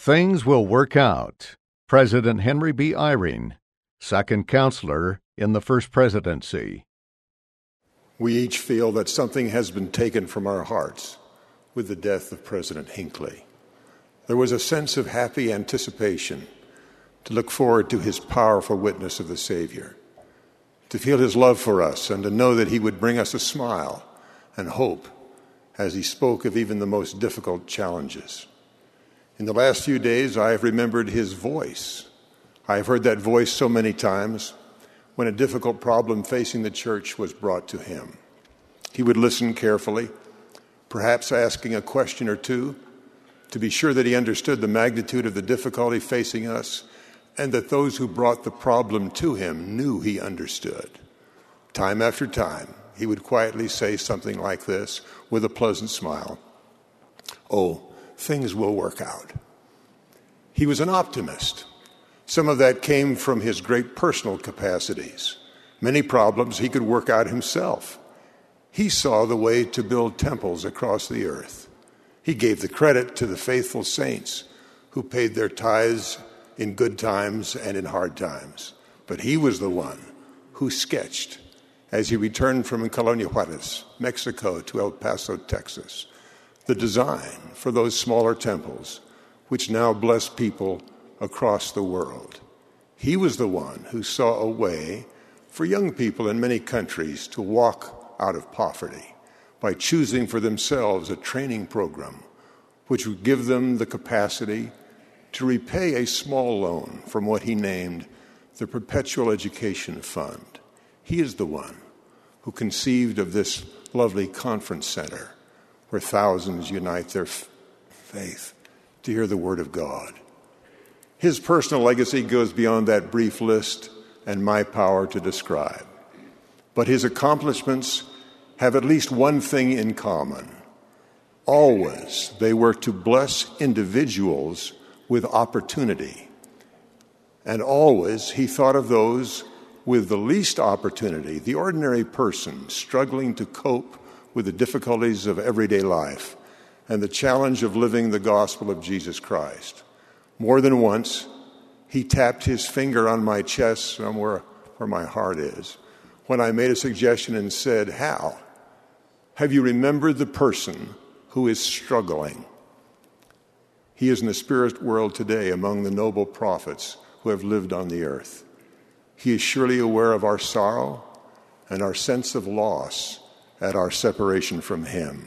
Things will work out. President Henry B. Eyring, second counselor in the first presidency. We each feel that something has been taken from our hearts with the death of President Hinckley. There was a sense of happy anticipation to look forward to his powerful witness of the Savior, to feel his love for us and to know that he would bring us a smile and hope as he spoke of even the most difficult challenges. In the last few days, I have remembered his voice. I have heard that voice so many times when a difficult problem facing the church was brought to him. He would listen carefully, perhaps asking a question or two, to be sure that he understood the magnitude of the difficulty facing us and that those who brought the problem to him knew he understood. Time after time, he would quietly say something like this with a pleasant smile: "Oh, things will work out." He was an optimist. Some of that came from his great personal capacities. Many problems he could work out himself. He saw the way to build temples across the earth. He gave the credit to the faithful saints who paid their tithes in good times and in hard times. But he was the one who sketched, as he returned from Colonia Juarez, Mexico, to El Paso, Texas, the design for those smaller temples, which now bless people across the world. He was the one who saw a way for young people in many countries to walk out of poverty by choosing for themselves a training program which would give them the capacity to repay a small loan from what he named the Perpetual Education Fund. He is the one who conceived of this lovely conference center where thousands unite their faith to hear the Word of God. His personal legacy goes beyond that brief list and my power to describe. But his accomplishments have at least one thing in common. Always they were to bless individuals with opportunity. And always he thought of those with the least opportunity, the ordinary person struggling to cope with the difficulties of everyday life and the challenge of living the gospel of Jesus Christ. More than once, he tapped his finger on my chest, somewhere where my heart is, when I made a suggestion and said, "Hal, have you remembered the person who is struggling?" He is in the spirit world today among the noble prophets who have lived on the earth. He is surely aware of our sorrow and our sense of loss at our separation from him.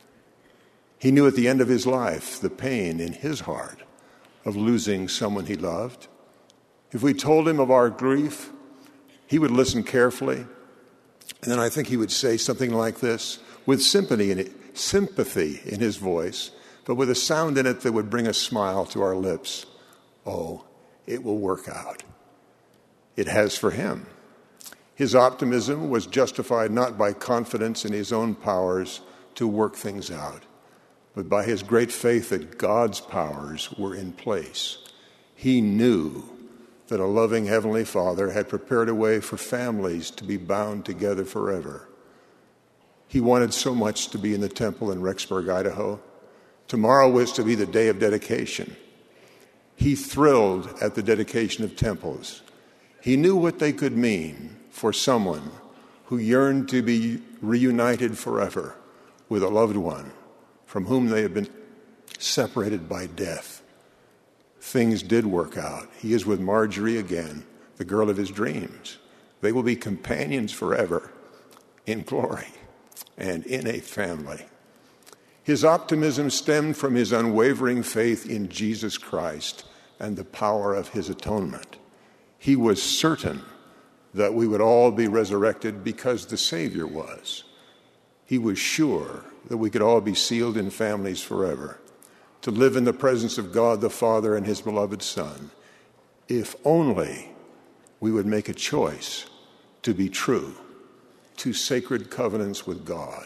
He knew at the end of his life the pain in his heart of losing someone he loved. If we told him of our grief, he would listen carefully, and then I think he would say something like this, with sympathy in his voice, but with a sound in it that would bring a smile to our lips. "Oh, it will work out." It has for him. His optimism was justified not by confidence in his own powers to work things out, but by his great faith that God's powers were in place. He knew that a loving Heavenly Father had prepared a way for families to be bound together forever. He wanted so much to be in the temple in Rexburg, Idaho. Tomorrow was to be the day of dedication. He thrilled at the dedication of temples. He knew what they could mean for someone who yearned to be reunited forever with a loved one from whom they had been separated by death. Things did work out. He is with Marjorie again, the girl of his dreams. They will be companions forever in glory and in a family. His optimism stemmed from his unwavering faith in Jesus Christ and the power of his atonement. He was certain that we would all be resurrected because the Savior was. He was sure that we could all be sealed in families forever, to live in the presence of God the Father and his beloved Son, if only we would make a choice to be true to sacred covenants with God.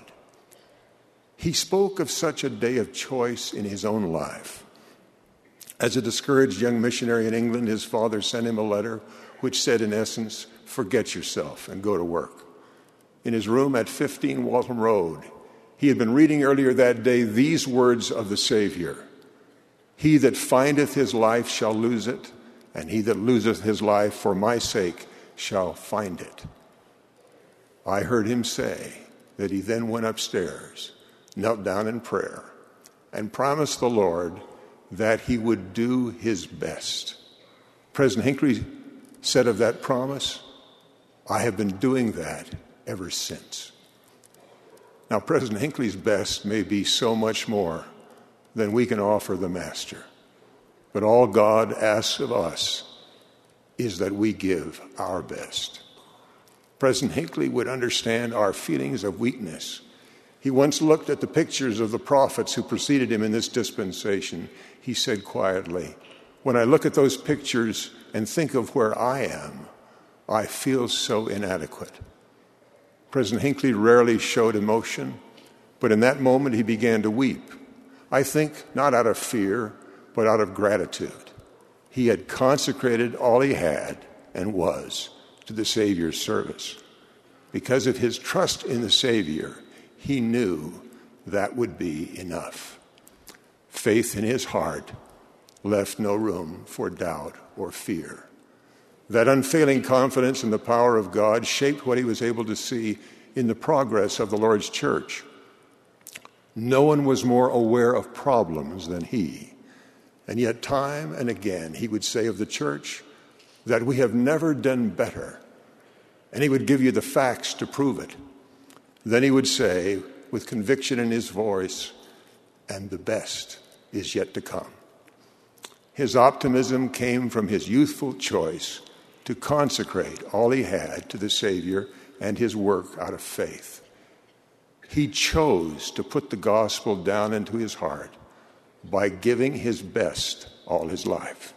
He spoke of such a day of choice in his own life. As a discouraged young missionary in England, his father sent him a letter which said, in essence, "Forget yourself and go to work." In his room at 15 Waltham Road, he had been reading earlier that day these words of the Savior: He that findeth his life shall lose it, and he that loseth his life for my sake shall find it. I heard him say that he then went upstairs, knelt down in prayer, and promised the Lord that he would do his best. President Hinckley said of that promise, "I have been doing that ever since." Now, President Hinckley's best may be so much more than we can offer the Master. But all God asks of us is that we give our best. President Hinckley would understand our feelings of weakness. He once looked at the pictures of the prophets who preceded him in this dispensation. He said quietly, "When I look at those pictures and think of where I am, I feel so inadequate." President Hinckley rarely showed emotion, but in that moment he began to weep. I think not out of fear, but out of gratitude. He had consecrated all he had and was to the Savior's service. Because of his trust in the Savior, he knew that would be enough. Faith in his heart left no room for doubt or fear. That unfailing confidence in the power of God shaped what he was able to see in the progress of the Lord's church. No one was more aware of problems than he. And yet time and again he would say of the church that we have never done better. And he would give you the facts to prove it. Then he would say, with conviction in his voice, "And the best is yet to come." His optimism came from his youthful choice to consecrate all he had to the Savior and his work out of faith. He chose to put the gospel down into his heart by giving his best all his life.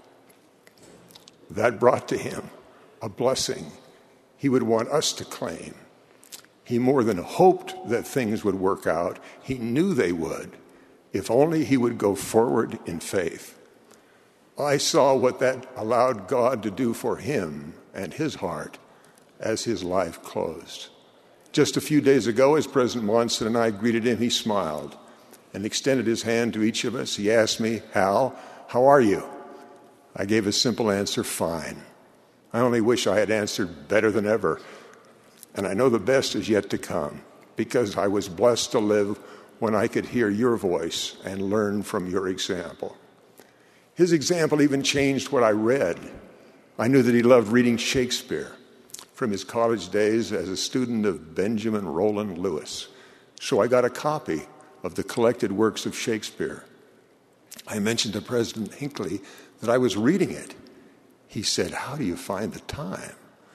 That brought to him a blessing he would want us to claim. He more than hoped that things would work out. He knew they would, if only he would go forward in faith. I saw what that allowed God to do for him and his heart as his life closed. Just a few days ago, as President Monson and I greeted him, he smiled and extended his hand to each of us. He asked me, "Hal, how are you?" I gave a simple answer, "Fine." I only wish I had answered better than ever. And I know the best is yet to come, because I was blessed to live when I could hear your voice and learn from your example. His example even changed what I read. I knew that he loved reading Shakespeare from his college days as a student of Benjamin Roland Lewis. So I got a copy of the collected works of Shakespeare. I mentioned to President Hinckley that I was reading it. He said, "How do you find the time?"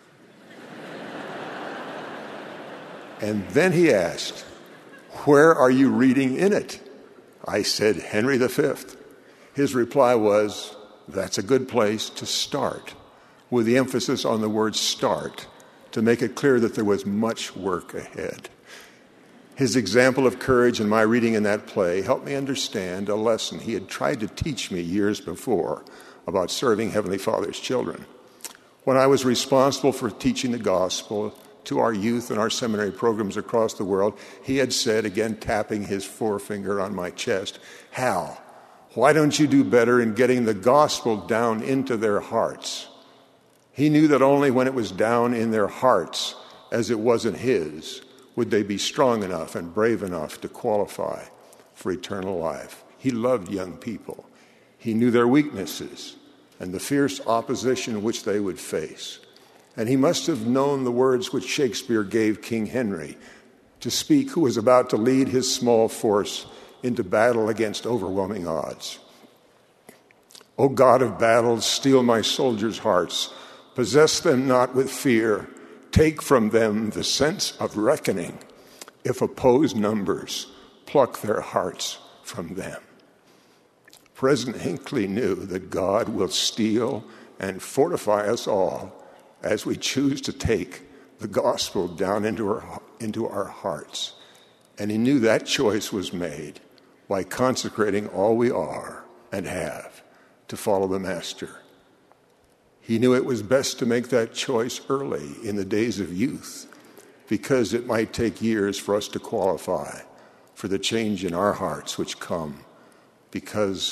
And then he asked, "Where are you reading in it?" I said, "Henry V." His reply was, "That's a good place to start," with the emphasis on the word start, to make it clear that there was much work ahead. His example of courage and my reading in that play helped me understand a lesson he had tried to teach me years before about serving Heavenly Father's children. When I was responsible for teaching the gospel to our youth and our seminary programs across the world, he had said, again tapping his forefinger on my chest, "Hal, why don't you do better in getting the gospel down into their hearts?" He knew that only when it was down in their hearts, as it wasn't his, would they be strong enough and brave enough to qualify for eternal life. He loved young people. He knew their weaknesses and the fierce opposition which they would face. And he must have known the words which Shakespeare gave King Henry to speak, who was about to lead his small force into battle against overwhelming odds. "O God of battles, steel my soldiers' hearts. Possess them not with fear. Take from them the sense of reckoning. If opposed numbers, pluck their hearts from them." President Hinckley knew that God will steel and fortify us all as we choose to take the gospel down into our hearts. And he knew that choice was made by consecrating all we are and have to follow the Master. He knew it was best to make that choice early in the days of youth, because it might take years for us to qualify for the change in our hearts which come because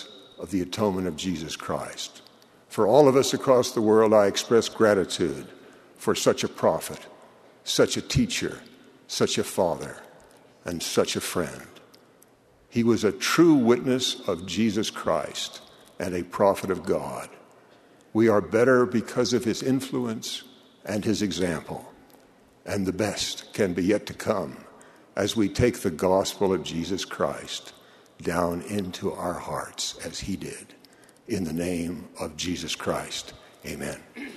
of the atonement of Jesus Christ. For all of us across the world, I express gratitude for such a prophet, such a teacher, such a father, and such a friend. He was a true witness of Jesus Christ and a prophet of God. We are better because of his influence and his example, and the best can be yet to come as we take the gospel of Jesus Christ down into our hearts as he did. In the name of Jesus Christ, amen.